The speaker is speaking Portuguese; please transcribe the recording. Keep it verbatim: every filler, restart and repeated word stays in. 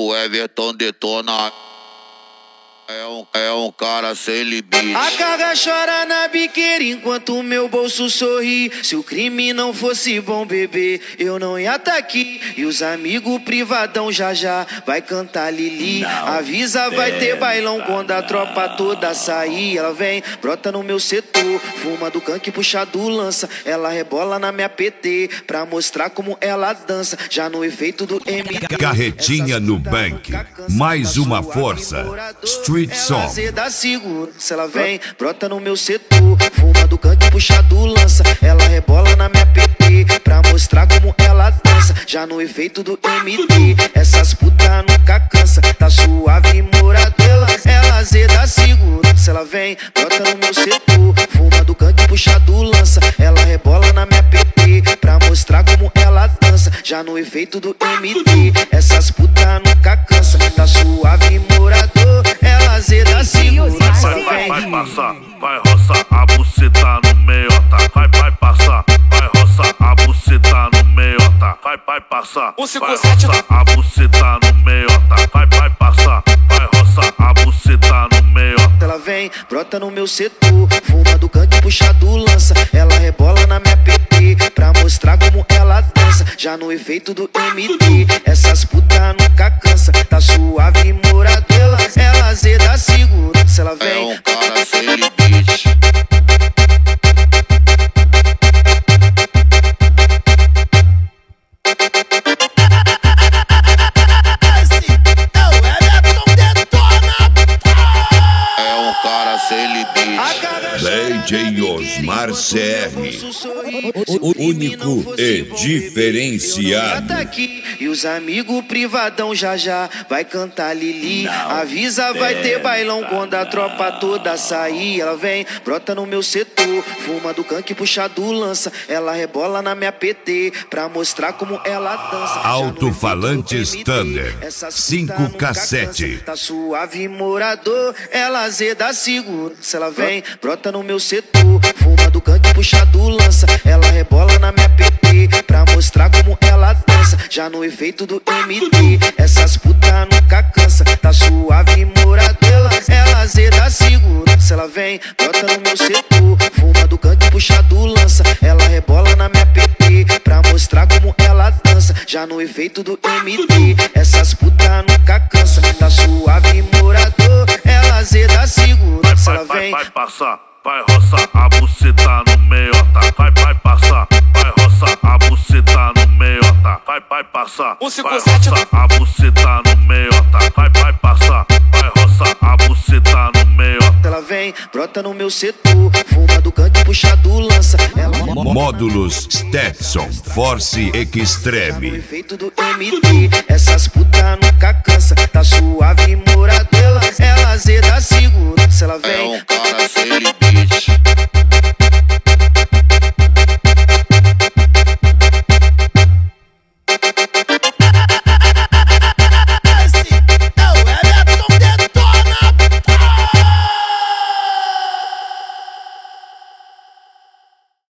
O Everton detona. É um, é um cara sem limite. A carga chora na biqueira enquanto o meu bolso sorri. Se o crime não fosse bom, bebê, eu não ia tá aqui. E os amigos privadão já já vai cantar Lili. Não Avisa, vai ter bailão quando a tropa toda sair. Ela vem, brota no meu setor, fuma do canque, puxa do lança. Ela rebola na minha P T pra mostrar como ela dança. Já no efeito do M D. Carretinha no Bank, mais uma força. Street Song. Ela segurança, ela vem, brota no meu setor, fuma do canque, puxa do lança. Ela rebola na minha P T pra mostrar como ela dança. Já no efeito do M D, essas puta nunca cansa. Tá suave, moradela. Ela zeda segurança, ela vem, brota no meu setor, fuma do canque, puxa do lança. Ela rebola na minha P T pra mostrar como ela dança. Já no efeito do M D, essas puta nunca cansa. Tá suave, morador. Da segurança, vai, vai, vai passar, vai roçar a buceta no meiota. Vai, vai passar, vai roçar a buceta no meiota. Vai, vai passar, vai roçar a buceta no meiota. Vai, vai passar, vai roçar a buceta no meiota. Ela vem, brota no meu setor, fuma do canque, puxa do lança. Ela rebola na minha P T pra mostrar como ela dança. Já no efeito do M D, essas puta nunca cansa. Tá suave, moradela. Ela zeda segurança, ela vem. É um cara sem limite. É um cara sem limite. D J Osmar C R, o único e diferenciado. E os amigos privadão já já vai cantar Lili. Avisa, vai ter bailão quando a tropa toda sair. Ela vem, brota no meu setor, fuma do canque, puxa do lança. Ela rebola na minha P T pra mostrar como ela dança. Alto-falantes Thunder, cinco cassete. Tá suave, morador. Ela zeda segurança, ela vem, brota no meu setor, fuma do canque, puxa do lança. Ela rebola na minha P T pra mostrar como ela dança. Já no efeito do M D, essas puta nunca cansa. Tá suave, moradela. Ela zeda segurança, ela vem, brota no meu setor, fuma do canque, puxa do lança. Ela rebola na minha P T pra mostrar como ela dança. Já no efeito do M D, essas puta nunca cansa. Tá suave, morador. Ela zeda segurança, ela vem. Vai passar, vai roçar a buceta no meiota. Vai, vai passar, vai roçar a buceta no meiota. Vai, vai passar, vai roçar a buceta no meiota. Vai, vai passar, vai roçar a buceta no meiota. Ela vem, brota no meu setor, fuma do canque, puxa do lança. Ela... Módulos Stetson Force Extreme. No efeito do M D, essas puta nunca cansa. Tá suave, moradela. Ela zeda segurança, ela vem. É um cara sem limite.